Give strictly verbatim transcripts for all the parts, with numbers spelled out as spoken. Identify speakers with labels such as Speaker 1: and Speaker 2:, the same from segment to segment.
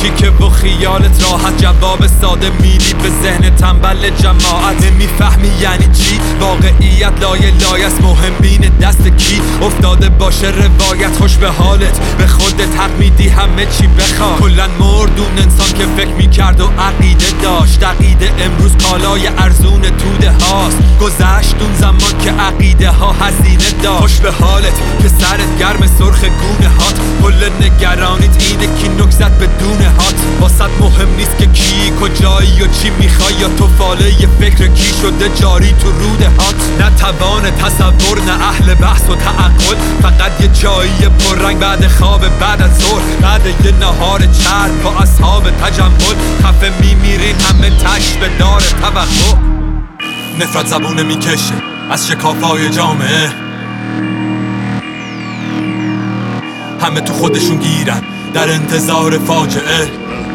Speaker 1: که و خیالت راحت، جواب ساده میدی به ذهن تنبل جماعت. نمیفهمی یعنی چی واقعیت، لایه لایه است مهم بین دست کی افتاده باشه روایت. خوش به حالت، به خودت حق میدی همه چی بخواد. کلن مردون انسان که فکر میکرد و عقیده داشت، عقیده امروز کالای ارزون توده هاست. گذشت اون زمان که عقیده ها هزینه داشت. خوش به حالت که سرت گرم سرخ گونه هات، کل نگرانیت اینه کی نکزت بدون هات. واسط مهم نیست که کی کجایی و چی میخوای، یا تو فاله ی فکر کی شده جاری تو روده هات. نه توان تصور نه اهل بحث و تعقل، فقط یه جایی پررنگ بعد خواب بعد از ظهر، بعد یه نهار چرب با اصحاب تجمل. خفه میمیرین همه تش به دار توقع. نفرت زبونه میکشه از شکافای جامعه، همه تو خودشون گیرن در انتظار فاجعه.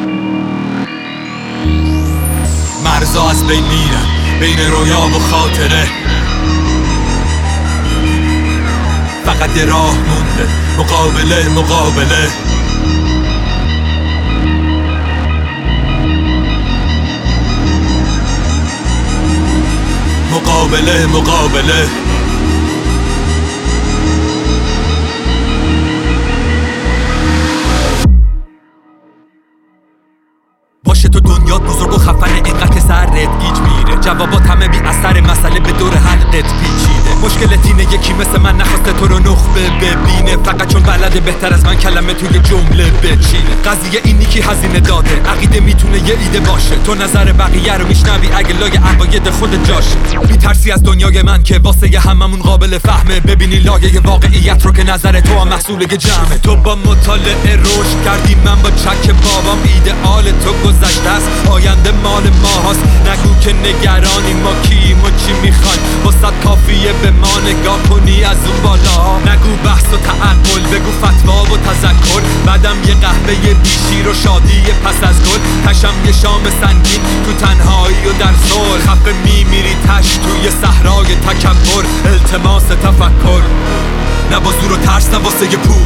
Speaker 1: مرزا از بین میرن بین رویا و خاطره، فقط یه راه مونده مقابله مقابله. مقابله مقابله. باشه تو دنیات بزرگ و خفنه، اینقدر که سرت گیج میره، جوابات همه بی اثر، مسئله به دور حلقت پیچیده. مشکلت اینه یکی مثل من نخواسته تو رو نخبه ببینه، فقط چون بلده بهتر از من کلمه توی جمله بچینه. قضیه اینی که هزینه داده، عقیده میتونه یه ایده باشه، تو نظر بقیه رو میشنوی اگه لای عقاید خود جاشه. میترسی از دنیای من که واسه هممون قابل فهمه، ببینی لایه واقعیت رو که نظر تو هم محصول یه جمعه. تو با مطالعه رشد کردی، من با چک بابام ایدئال تو گذشته است، آینده مال ما هست. نگو که نگرانی ما کیم و چی میخوای، واسط کافیه به ما نگاه کنی از اون بالا. نگو بحث و تعقل، بگو فتوا و تذکر، بعدم یه قهوه بیشیر و شادی پس از گل. تشم یه شام سنگین تو تنهایی و در صلح، خفه میمیری تش توی صحرای تکبر. التماس تفکر نه با زور و ترس، نه واسه یه پول،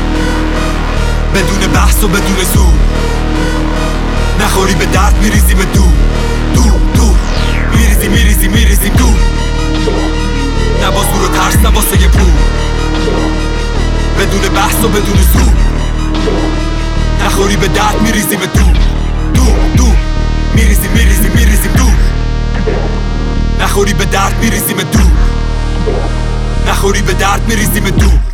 Speaker 1: بدون بحث و بدون زور. نخوری به درد میریزی به دور دور دور، میریزی میریزی میریزی دور. نه با زور و ترس، نه واسه یه پول، بدون بحث و بدون زور. نخوری به درد میریزی به دور دور دور، میریزی میریزی میریزی دور. نخوری به درد میریزی به دور، نخوری به درد میریزی به دور.